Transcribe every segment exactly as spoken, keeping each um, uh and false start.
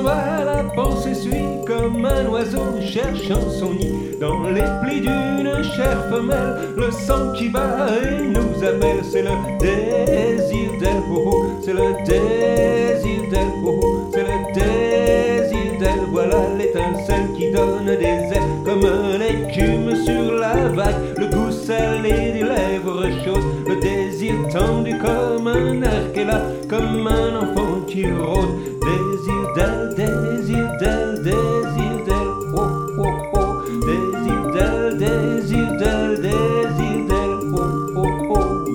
s'en va, la pensée suit comme un oiseau cherchant son nid. Dans les plis d'une chère femelle, le sang qui bat et nous appelle. C'est le désir d'elle, oh oh, c'est le désir d'elle, oh oh, c'est le désir d'elle. Voilà l'étincelle qui donne des ailes comme un écume sur la vague. Le goût salé des lèvres chaudes, le désir tendu comme un arc est là, comme un enfant qui rôde. Désir d'elle, désir d'elle, désir d'elle, oh oh oh. Désir d'elle, désir d'elle, désir d'elle, oh oh oh.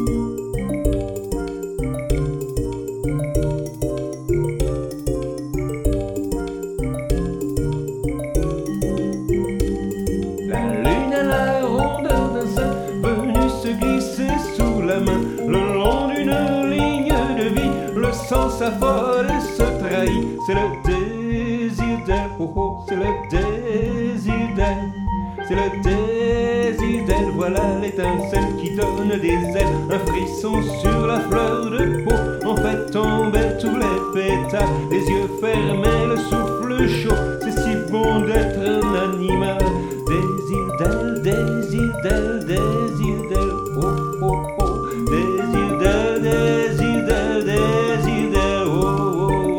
La lune à la rondeur d'un sein venu se glisser sous la main, le long d'une ligne de vie, le sang s'affole et se trahit. C'est le désir d'elle, oh oh, c'est le désir d'elle, c'est le désir d'elle. Voilà l'étincelle qui donne des ailes, un frisson sur la fleur de peau, en fait tomber tous les pétales, les yeux fermés, le souffle chaud. C'est si bon d'être un animal. Désir d'elle, désir d'elle, désir d'elle, oh oh oh. Désir d'elle, désir d'elle, désir d'elle, oh oh oh.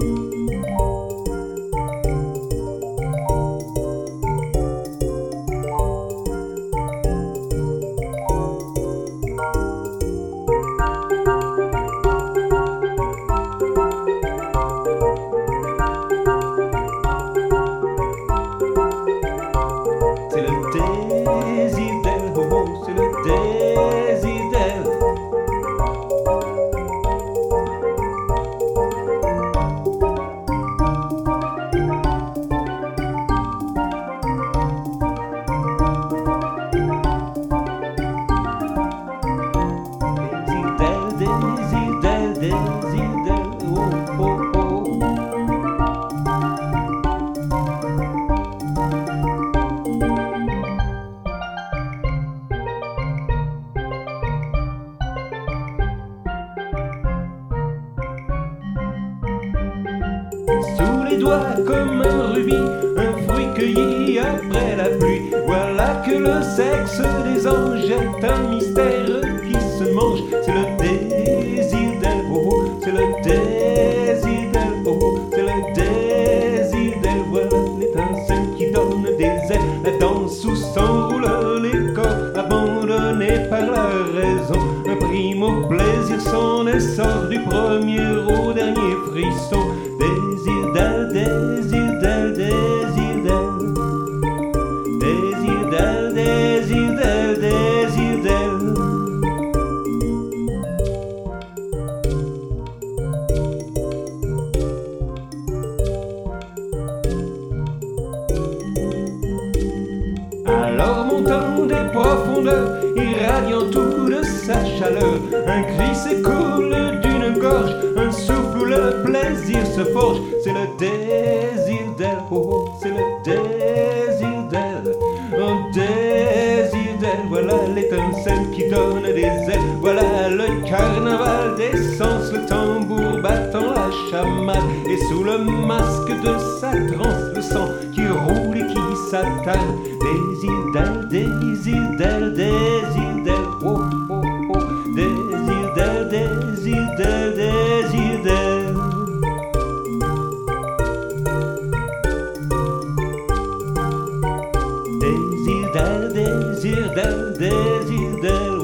C'est le désir d'elle, oh oh, c'est le désir d'elle. Désir d'elle, désir d'elle, désir d'elle, oh oh oh. Sous les doigts comme un rubis, un fruit cueilli après la pluie. Voilà que le sexe des anges est un mystère qui se mange. C'est le désir d'elle, oh oh, c'est le désir d'elle, oh oh, c'est le désir d'elle. Voilà l'étincelle qui donne des ailes, la danse où s'enroulent les corps abandonnés par la raison. Un primo plaisir, son essor du premier au dernier frisson. Désir d'elle, désir d'elle, désir d'elle. Désir d'elle, désir d'elle, désir d'elle. Alors montant des profondeurs, irradiant tout de sa chaleur, un cri s'écoule d'une gorge, un souffle où le plaisir se forge. C'est le désir d'elle, oh oh, c'est le désir d'elle, un désir d'elle. Voilà l'étincelle qui donne des ailes, voilà le carnaval des sens, le tambour battant la chamade, et sous le masque de sa transe, le sang qui roule et qui s'attarde. Désir d'elle, désir d'elle, désir d'elle, oh oh oh. Désir d'elle, désir d'elle, désir d'elle. Désir d'elle, désir d'elle, désir d'elle.